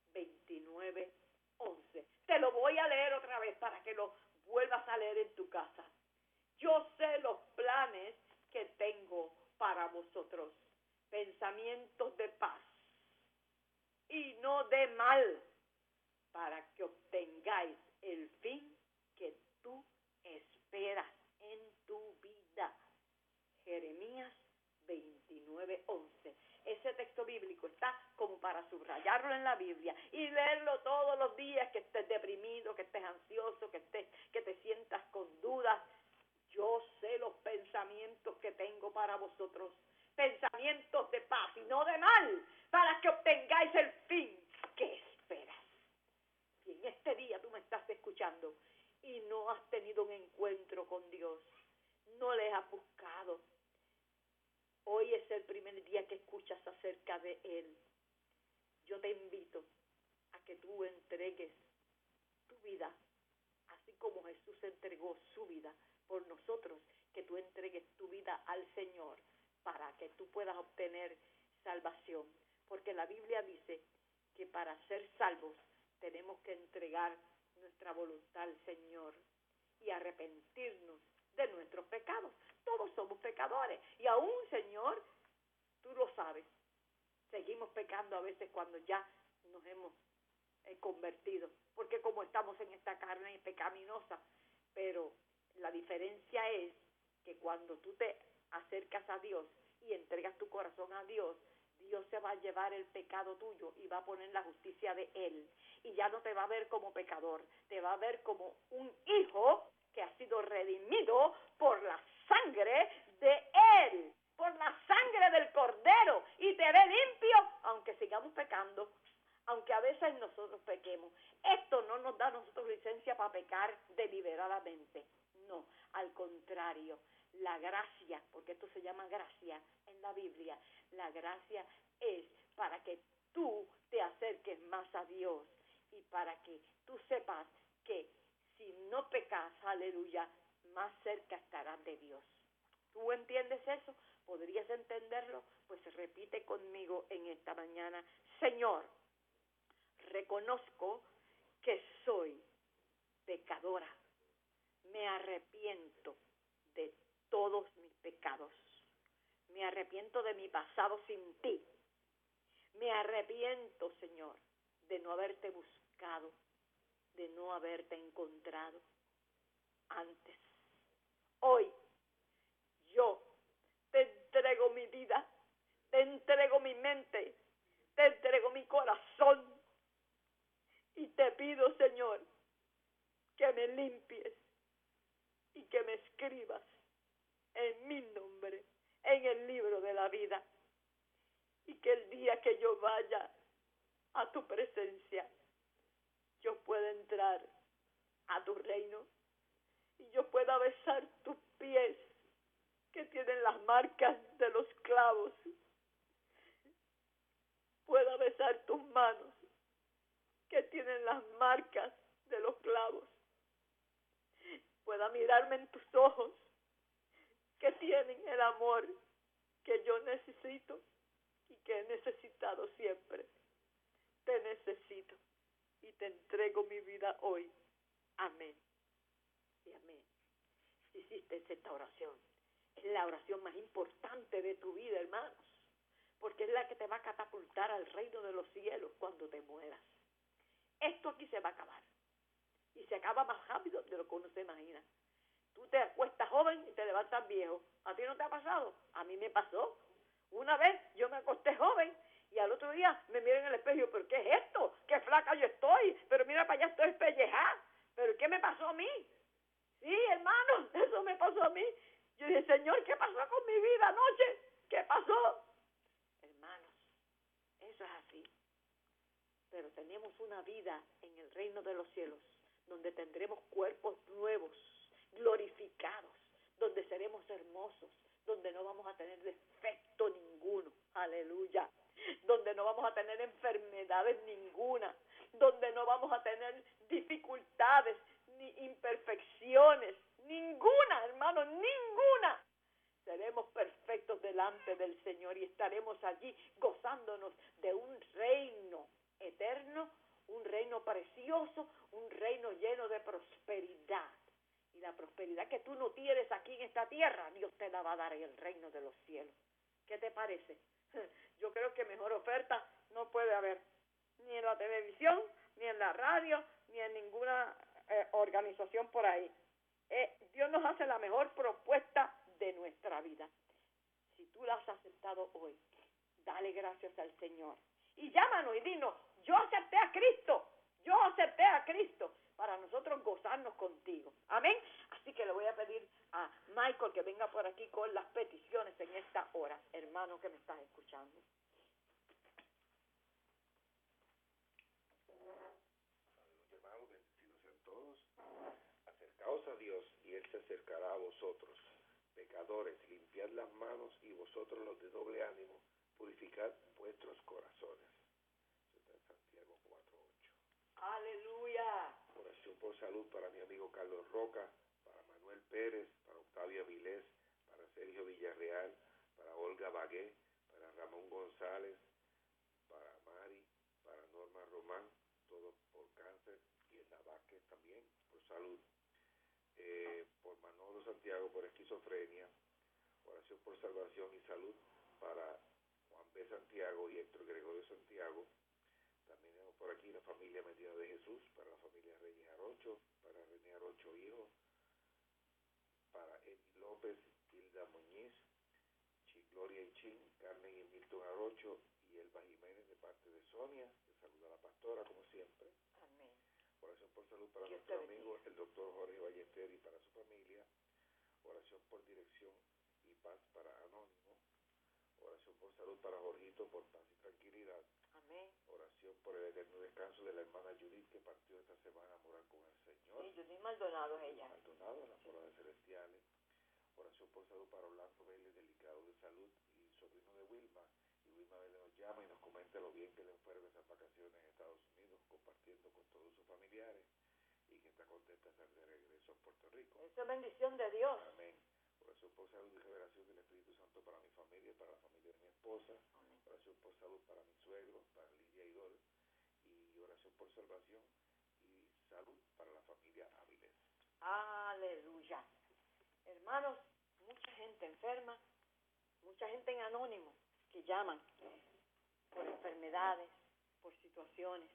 Speaker 3: 29:11. Te lo voy a leer otra vez para que lo vuelvas a leer en tu casa. Yo sé los planes que tengo para vosotros, pensamientos de paz y no de mal, para que obtengáis el fin que tú esperas en tu vida. Jeremías 29:11. Ese texto bíblico está como para subrayarlo en la Biblia y leerlo todos los días, que estés deprimido, que estés ansioso, que te sientas con dudas. Yo sé los pensamientos que tengo para vosotros, pensamientos de paz y no de mal, para que obtengáis el fin que esperas. Si en este día tú me estás escuchando y no has tenido un encuentro con Dios, no le has buscado, hoy es el primer día que escuchas acerca de Él. Yo te invito a que tú entregues tu vida, así como Jesús entregó su vida por nosotros, que tú entregues tu vida al Señor para que tú puedas obtener salvación. Porque la Biblia dice que para ser salvos tenemos que entregar nuestra voluntad al Señor y arrepentirnos de nuestros pecados. Todos somos pecadores y aún, Señor, tú lo sabes, seguimos pecando a veces cuando ya nos hemos convertidos, porque como estamos en esta carne pecaminosa, pero la diferencia es que cuando tú te acercas a Dios y entregas tu corazón a Dios, Dios se va a llevar el pecado tuyo y va a poner la justicia de Él. Y ya no te va a ver como pecador, te va a ver como un hijo que ha sido redimido por la sangre de Él, por la sangre del Cordero, y te ve limpio, aunque sigamos pecando, aunque a veces nosotros pequemos. Esto no nos da a nosotros licencia para pecar deliberadamente, no, al contrario, la gracia, porque esto se llama gracia en la Biblia, la gracia es para que tú te acerques más a Dios y para que tú sepas que si no pecas, aleluya, más cerca estarás de Dios. ¿Tú entiendes eso? ¿Podrías entenderlo? Pues repite conmigo en esta mañana: Señor, reconozco que soy pecadora. Me arrepiento de todos mis pecados. Me arrepiento de mi pasado sin ti. Me arrepiento, Señor, de no haberte buscado, de no haberte encontrado antes. Hoy yo te entrego mi vida, te entrego mi mente, te entrego mi corazón y te pido, Señor, que me limpies y que me escribas en mi nombre en el libro de la vida, y que el día que yo vaya a tu presencia yo pueda entrar a tu reino y yo pueda besar tus pies que tienen las marcas de los clavos, pueda besar tus manos que tienen las marcas de los clavos, pueda mirarme en tus ojos que tienen el amor que yo necesito y que he necesitado siempre. Te necesito y te entrego mi vida hoy. Amén y amén. Si hiciste esta oración, es la oración más importante de tu vida, hermanos, porque es la que te va a catapultar al reino de los cielos cuando te mueras. Esto aquí se va a acabar y se acaba más rápido de lo que uno se imagina. Tú te acuestas joven y te levantas viejo. ¿A ti no te ha pasado? A mí me pasó. Una vez yo me acosté joven y al otro día me miré en el espejo y yo, ¿pero qué es esto? ¡Qué flaca yo estoy! Pero mira para allá, estoy pellejada. ¿Pero qué me pasó a mí? Sí, hermano, eso me pasó a mí. Yo dije, Señor, ¿qué pasó con mi vida anoche? ¿Qué pasó? Hermanos, eso es así. Pero tenemos una vida en el reino de los cielos donde tendremos cuerpos nuevos, glorificados, donde seremos hermosos, donde no vamos a tener defecto ninguno, aleluya, donde no vamos a tener enfermedades ninguna, donde no vamos a tener dificultades ni imperfecciones, ninguna, hermano, ninguna. Seremos perfectos delante del Señor y estaremos allí gozándonos de un reino eterno, un reino precioso, un reino lleno de prosperidad. Y la prosperidad que tú no tienes aquí en esta tierra, Dios te la va a dar en el reino de los cielos. ¿Qué te parece? Yo creo que mejor oferta no puede haber, ni en la televisión, ni en la radio, ni en ninguna organización por ahí. Dios nos hace la mejor propuesta de nuestra vida. Si tú la has aceptado hoy, dale gracias al Señor. Y llámanos y dinos, yo acepté a Cristo, para nosotros gozarnos contigo. Amén. Así que le voy a pedir a Michael que venga por aquí con las peticiones en esta hora, hermano que me estás escuchando.
Speaker 4: Saludos, hermanos, bendecidos sean todos. Acercaos a Dios y Él se acercará a vosotros. Pecadores, limpiad las manos y vosotros los de doble ánimo, purificad vuestros corazones. Eso está en Santiago 4:8.
Speaker 3: Aleluya.
Speaker 4: Oración por salud para mi amigo Carlos Roca, para Manuel Pérez, para Octavia Vilés, para Sergio Villarreal, para Olga Bagué, para Ramón González, para Mari, para Norma Román, todos por cáncer, y en la Vázquez también por salud. Por Manolo Santiago por esquizofrenia, oración por salvación y salud para Juan B. Santiago y Héctor Gregorio Santiago. También hemos por aquí la familia Medina de Jesús, para la familia Reyes Arocho, para René Arocho Hijo, para Emi López, Hilda Muñiz, Gloria y Chin, Carmen y Milton Arocho y Elba Jiménez de parte de Sonia. Le saluda la pastora como siempre.
Speaker 3: Amén.
Speaker 4: Oración por salud para nuestro amigo el doctor Jorge Ballester y para su familia. Oración por dirección y paz para Anónimo. Oración por salud para Jorgito por paz y tranquilidad.
Speaker 3: Amén.
Speaker 4: Oración por el eterno descanso de la hermana Judith que partió esta semana a morar con el Señor.
Speaker 3: Sí, Judith Maldonado es ella.
Speaker 4: Maldonado en las moradas celestiales. Oración por salud para Orlando Vélez, delicado de salud y sobrino de Wilma. Y Wilma Vélez nos llama y nos comenta lo bien que le fueron esas vacaciones en Estados Unidos, compartiendo con todos sus familiares y que está contenta de estar de regreso a Puerto Rico.
Speaker 3: Eso es bendición de Dios.
Speaker 4: Amén. Oración por salud y revelación del Espíritu Santo para mi familia y para la familia de mi esposa.
Speaker 3: Amén.
Speaker 4: Oración por salud para mi suegro, para Lidia y Dol. Y oración por salvación y salud para la familia Avilés.
Speaker 3: Aleluya. Hermanos, mucha gente enferma, mucha gente en Anónimo que llaman por enfermedades, por situaciones,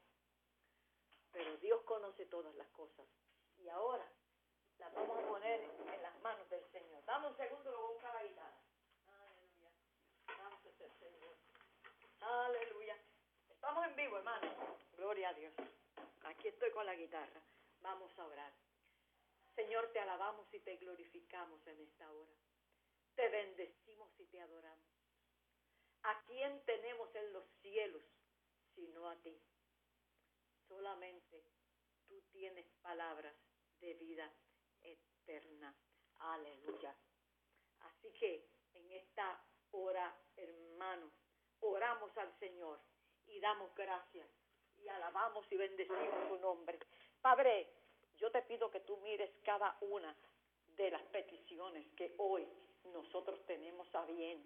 Speaker 3: pero Dios conoce todas las cosas y ahora las vamos a poner en las manos del Señor. Dame un segundo, lo voy a buscar la guitarra. Aleluya. Santo es el Señor. Aleluya. Estamos en vivo, hermanos. Gloria a Dios. Aquí estoy con la guitarra. Vamos a orar. Señor, te alabamos y te glorificamos en esta hora. Te bendecimos y te adoramos. ¿A quién tenemos en los cielos sino a ti? Solamente tú tienes palabras de vida eterna. Aleluya. Así que en esta hora, hermanos, oramos al Señor y damos gracias y alabamos y bendecimos su nombre. Padre, yo te pido que tú mires cada una de las peticiones que hoy nosotros tenemos a bien.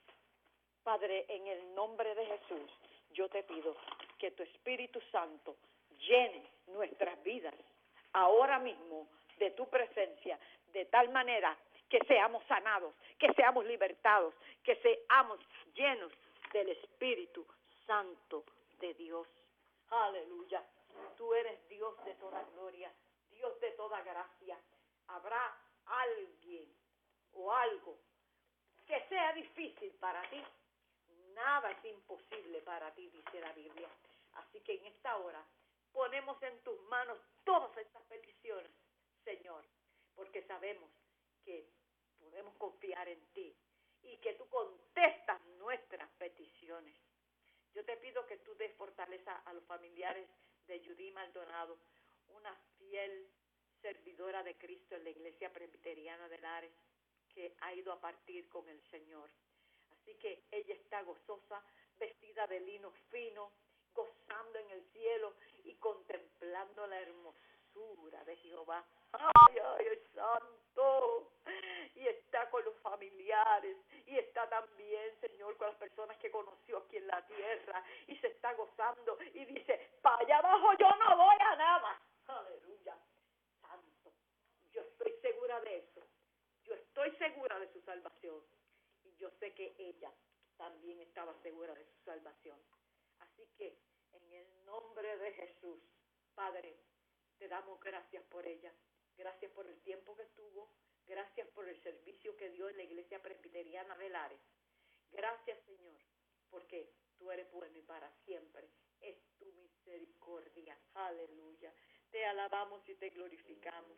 Speaker 3: Padre, en el nombre de Jesús, yo te pido que tu Espíritu Santo llene nuestras vidas ahora mismo de tu presencia, de tal manera que seamos sanados, que seamos libertados, que seamos llenos del Espíritu Santo de Dios. Aleluya. Tú eres Dios de toda gloria, Dios de toda gracia. ¿Habrá alguien o algo que sea difícil para ti? Nada es imposible para ti, dice la Biblia. Así que en esta hora ponemos en tus manos todas estas peticiones, Señor, porque sabemos que podemos confiar en ti y que tú contestas nuestras peticiones. Yo te pido que tú des fortaleza a los familiares de Judith Maldonado, una fiel servidora de Cristo en la Iglesia Presbiteriana de Lares, que ha ido a partir con el Señor. Así que ella está gozosa, vestida de lino fino, gozando en el cielo y contemplando la hermosura de Jehová. ¡Ay, ay, santo! Y está con los familiares, y está también, Señor, con las personas que conoció aquí en la tierra, y se está gozando, y dice, para allá abajo yo no voy a nada. ¡Aleluya! Santo, yo estoy segura de eso. Yo estoy segura de su salvación. Y yo sé que ella también estaba segura de su salvación. Así que, en el nombre de Jesús, Padre, te damos gracias por ella. Gracias por el tiempo que estuvo. Gracias por el servicio que dio en la Iglesia Presbiteriana de Lares. Gracias, Señor, porque tú eres bueno y para siempre es tu misericordia. Aleluya. Te alabamos y te glorificamos.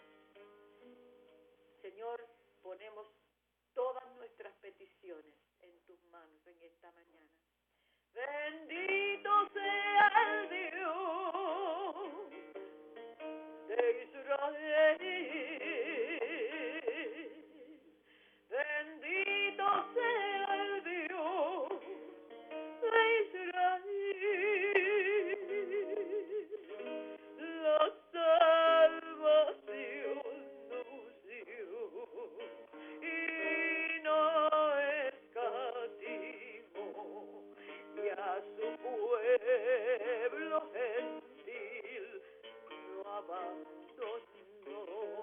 Speaker 3: Señor, ponemos todas nuestras peticiones en tus manos en esta mañana. Bendito sea el Dios de Israel. Bendito sea el Dios de Israel. La salvación nos dio y no escatimó, y a su pueblo gentil no abandonó.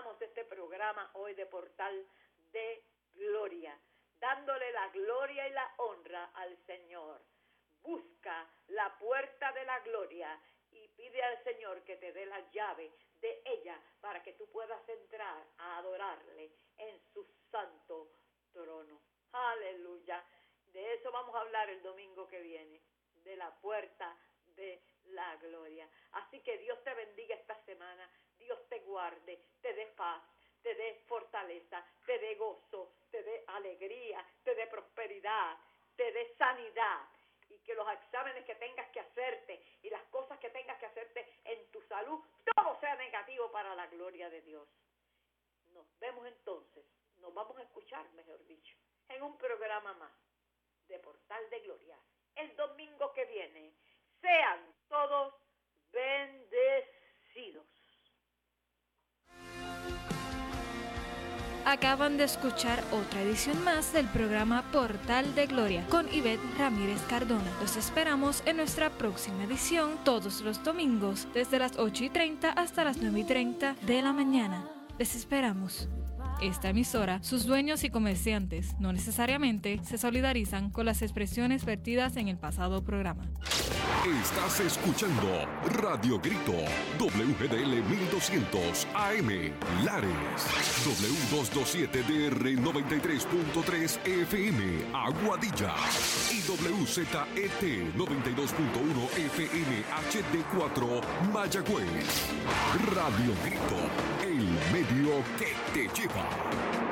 Speaker 3: comenzamos este programa hoy de Portal de Gloria, dándole la gloria y la honra al Señor. Busca la puerta de la gloria y pide al Señor que te dé la llave de ella para que tú puedas entrar a adorarle en su santo trono. Aleluya. De eso vamos a hablar el domingo que viene, de la puerta de la gloria. Así que Dios te bendiga esta semana, Dios te guarde, te dé paz, te dé fortaleza, te dé gozo, te dé alegría, te dé prosperidad, te dé sanidad, y que los exámenes que tengas que hacerte y las cosas que tengas que hacerte en tu salud, todo sea negativo para la gloria de Dios. Nos vemos entonces, nos vamos a escuchar, mejor dicho, en un programa más de Portal de Gloria el domingo que viene. Sean todos bendecidos.
Speaker 2: Acaban de escuchar otra edición más del programa Portal de Gloria con Ivette Ramírez Cardona. Los esperamos en nuestra próxima edición todos los domingos desde las 8:30 hasta las 9:30 de la mañana. Les esperamos. Esta emisora, sus dueños y comerciantes no necesariamente se solidarizan con las expresiones vertidas en el pasado programa.
Speaker 1: Estás escuchando Radio Grito, WGDL 1200 AM, Lares, W227DR 93.3 FM, Aguadilla, y WZET 92.1 FM HD4, Mayagüez. Radio Grito, el medio que te lleva.